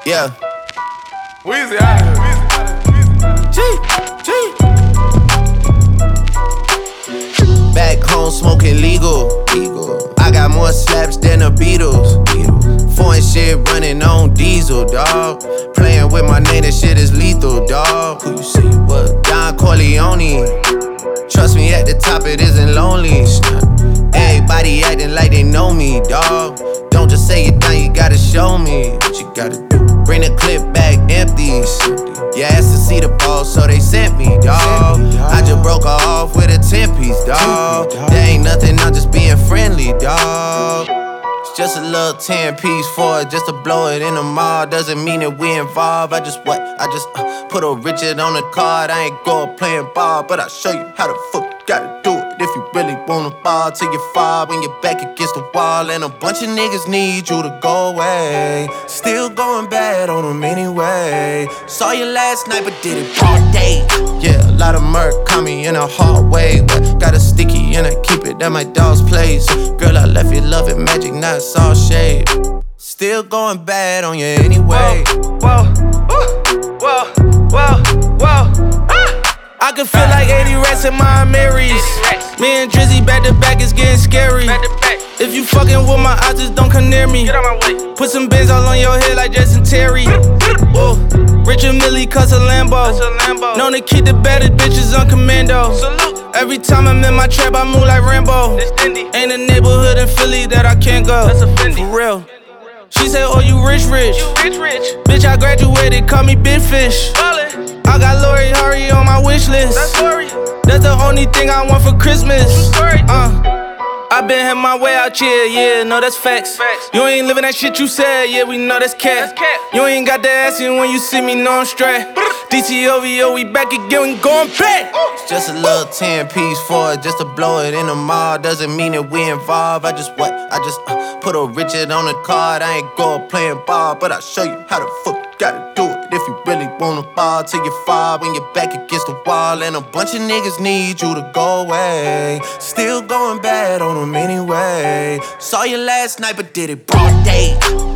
Yeah. Weezy out of here. Back home smoking legal. I got more slaps than the Beatles. Foreign shit running on diesel, dawg. Playing with my name, that shit is lethal, dawg. Who you say you was? Don Corleone. Trust me, at the top it isn't lonely. Everybody acting like they know me, dawg. Don't just say it down, you gotta show me what you gotta do. Bring the clip back empty. You asked to see the ball, so they sent me, dawg. I just broke her off with a 10-piece, dawg. There ain't nothing, I'm just being friendly, dawg. It's just a little 10-piece for it, just to blow it in the mall. Doesn't mean that we involved. I just put a Richard on the card. I ain't going playing ball, but I'll show you how the fuck you gotta do it. If you really wanna ball till you fall when you're back against the wall. And a bunch of niggas need you to go away. Still going bad on them anyway. Saw you last night but did it all day. Yeah, a lot of murk caught me in a hard way, but got a sticky and I keep it at my dog's place. Girl, I left you loving magic, not all shade. Still going bad on you anyway. Whoa, whoa, whoa, whoa. I can feel like 80 rats in my Marys. Me and Drizzy back to back, it's getting scary. If you fucking with my eyes, just don't come near me. Get out my way. Put some bins all on your head like Jason Terry. Whoa. Richard Millie cuss a Lambo. Known to keep the baddest bitches on commando. Salute. Every time I'm in my trap, I move like Rambo. It's Dindy. Ain't a neighborhood in Philly that I can't go. That's a Fendi. For real. She say, oh, you rich. You rich. Bitch, I graduated, call me Big Fish. Ballin'. I got Lori Hurry on my wish list. That's Lori. That's the only thing I want for Christmas. Story. I been had my way out here, yeah, no, that's facts. You ain't living that shit you said, yeah, we know that's cat. You ain't got the ass in when you see me, no, I'm straight. DTOVO, we back again, we going back. It's just a little 10-piece for it, just to blow it in the mall. Doesn't mean that we involved. I just put a Richard on the card. I ain't going playing ball, but I'll show you how the fuck you gotta do it. If you really wanna ball till you fall when you're back against the wall. And a bunch of niggas need you to go away. Still going bad on them anyway. Saw you last night but did it broad day.